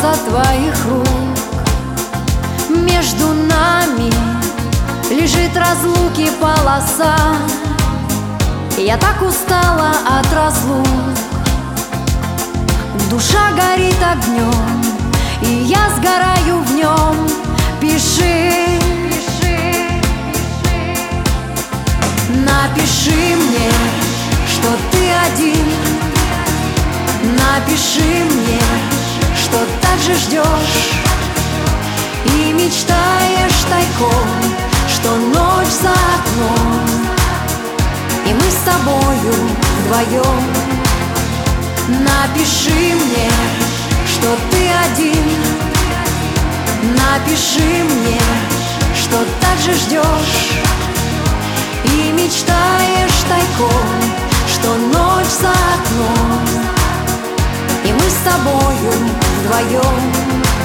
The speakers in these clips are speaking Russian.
касаться твоих рук. Между нами лежит разлуки полоса. Я так устала от разлук. Душа горит огнем, и я сгораю в нем. Пиши, напиши мне, что ты один. Напиши мне, что так же ждешь и мечтаешь тайком, что ночь за окном, и мы с тобою вдвоем. Напиши мне, что ты один. Напиши мне, что так же ждешь и мечтаешь тайком, что ночь за окном, и мы с тобою вдвоем.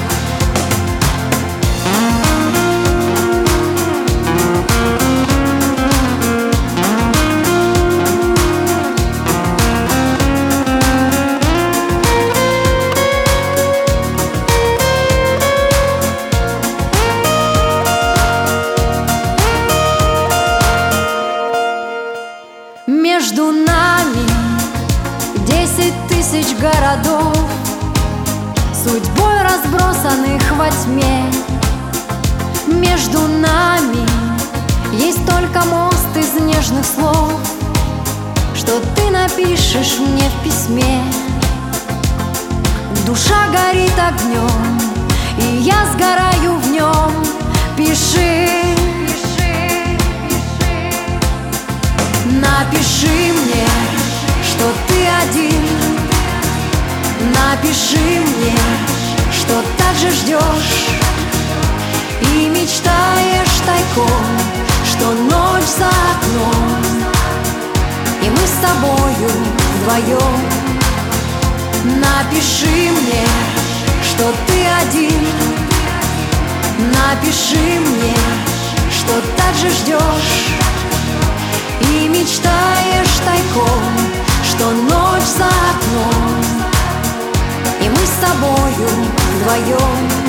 Между нами 10 тысяч городов, судьбой разбросанных во тьме. Между нами есть только мост из нежных слов, что ты напишешь мне в письме. Душа горит огнем, и я сгораю в нем. Пиши, напиши мне, что ты один. Напиши мне, что так же ждешь и мечтаешь тайком, что ночь за окном, и мы с тобою вдвоем. Напиши мне, что ты один. Напиши мне, что так же ждешь и мечтаешь тайком, что ночь за окном, и мы с тобою вдвоем.